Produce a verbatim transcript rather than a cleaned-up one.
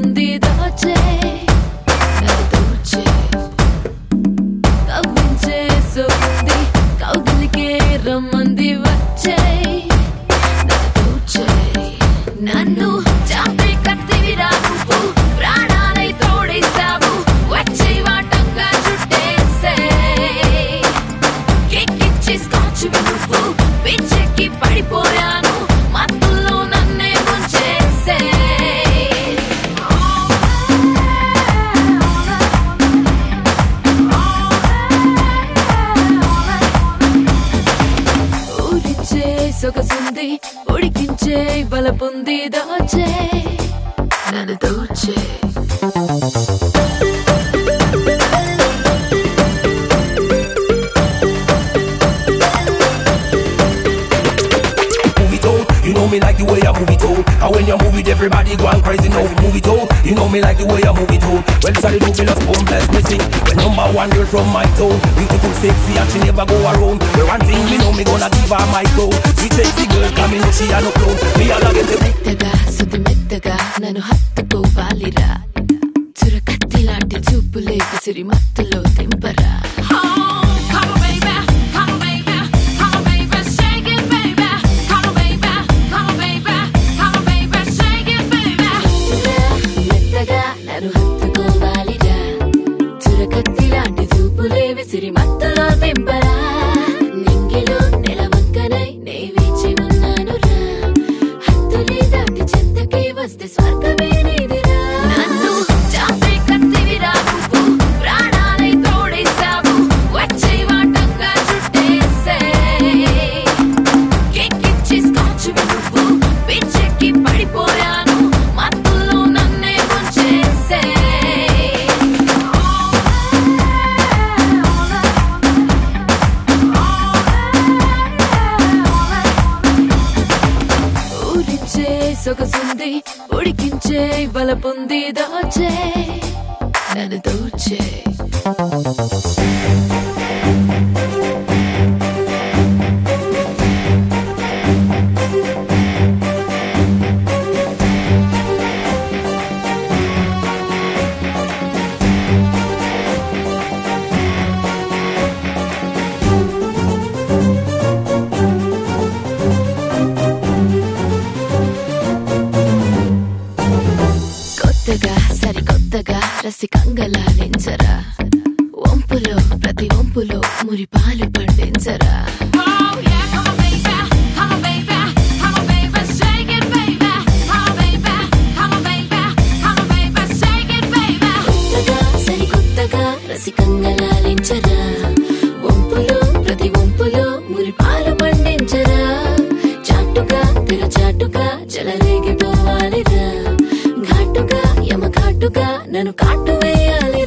బలపుంది దాచే నన్ను దోచే కవ్వించే సోకుంది కౌగిలికే రమ్మంది వచ్చే నన్ను దోచే నన్ను చాపే కత్తివిరా నువ్వు ప్రాణాలై తోడేశావు వచ్చే వాటంగా చుట్టేసే కెక్కిచ్చి స్కాచ్వి నువ్వు పిచ్చెక్కి పడిపోయాను మత్తులో నన్నే ముంచేసే ఊరిచ్చే సొగసుంది ఉడికించే బలపుంది దాచే నన్ను దోచే You know me like the way I move it out. And when you move it, everybody go and crazy now. Move it out. You know me like the way I move it out. Well, sorry, do feel us home, bless me sing. When number one girl from my town, beautiful, sexy, and she never go around. The one thing me know me gonna give her my crown. Sweet, sexy girl, come in, she a no clown. Me a log it. మెత్తగా సుది మెత్తగా నన్ను హత్తుకోవాలిరా చురకత్తి లాంటి చూపులే విసిరి మత్తులో దింపరా సిరి మత్తులో దింపరా నింగిలో నెలవంకనై నే వేచి ఉన్నానురా హద్దులే దాటి చెంతకే వస్తే స్వర్గమే నీదిరా నన్ను చాపే కత్తివిరా నువ్వు ప్రాణాలై తోడేశావు వచ్చే వాటంగా చుట్టేసే కెక్కిచ్చి స్కాచ్వి నువ్వు పిచ్చెక్కి పడిపోయాను మత్తులో నన్నే ముంచేసే సొగసుంది ఉడికించే బలపుంది దాచే నన్ను దోచే సరికొత్తగా రసికంగా లాలించరా వంపులో ప్రతి వంపులో మురిపాలు పండించరా సరికొత్తగా రసికంగా లాలించరా వంపులో ప్రతి వంపులో మురిపాలు పండించరా చాటుగా తెరచాటుగా జలరేగిపోవాలిరా ఘాటుగా యమ ఘాటుగా నన్ను కాటు వేయాలి